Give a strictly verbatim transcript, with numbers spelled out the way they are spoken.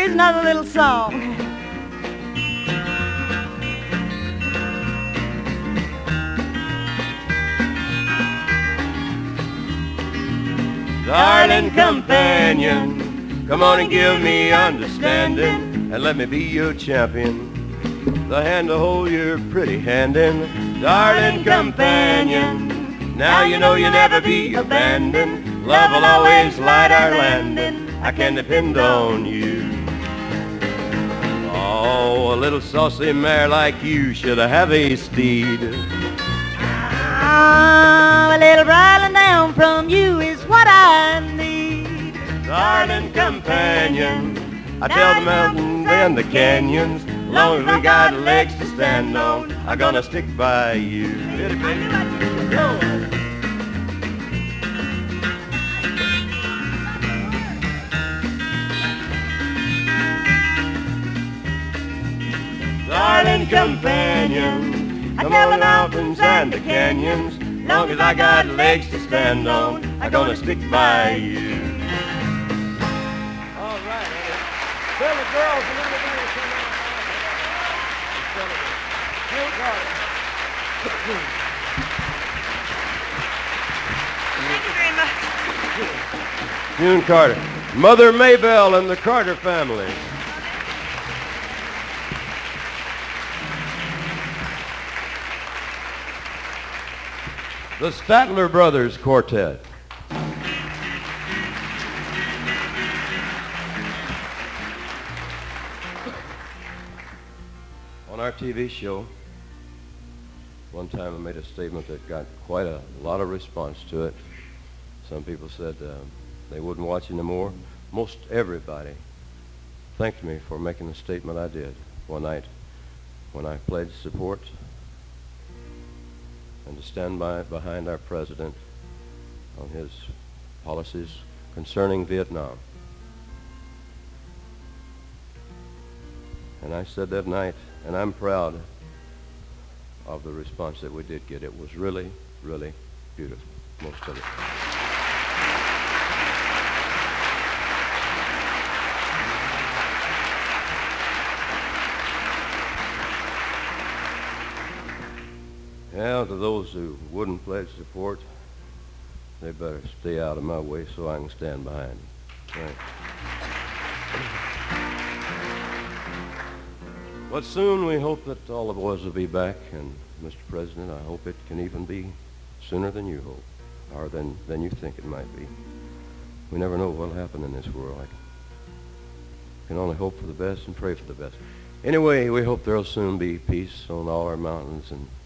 Here's another little song. Darling companion, come on and give me understanding, and let me be your champion, the hand to hold your pretty hand in. Darling companion, now you know you'll never be abandoned. Love will always light our landing. I can depend on you. Oh, a little saucy mare like you should have a steed. Ah, a little bridling down from you is what I need. Darling companion, I tell the mountains and the canyons, long as we got legs to stand on, I'm gonna stick by you. Hit it, baby. Go. Darling companion, I tell the mountains and the canyons, long as I got legs to stand on, I'm gonna stick by you. All right, tell the girls and everybody to come Thank you very much. June Carter. Mother Maybelle and the Carter family. The Statler Brothers Quartet. On our T V show, one time I made a statement that got quite a lot of response to it. Some people said uh, they wouldn't watch anymore. Most everybody thanked me for making the statement I did one night when I pledged support and to stand by behind our president on his policies concerning Vietnam. And I said that night, and I'm proud of the response that we did get. It was really, really beautiful, most of it. Yeah, to those who wouldn't pledge support, they better stay out of my way so I can stand behind them. Right. But soon we hope that all the boys will be back, and Mister President, I hope it can even be sooner than you hope, or than, than you think it might be. We never know what will happen in this world. I can only hope for the best and pray for the best. Anyway, we hope there will soon be peace on all our mountains and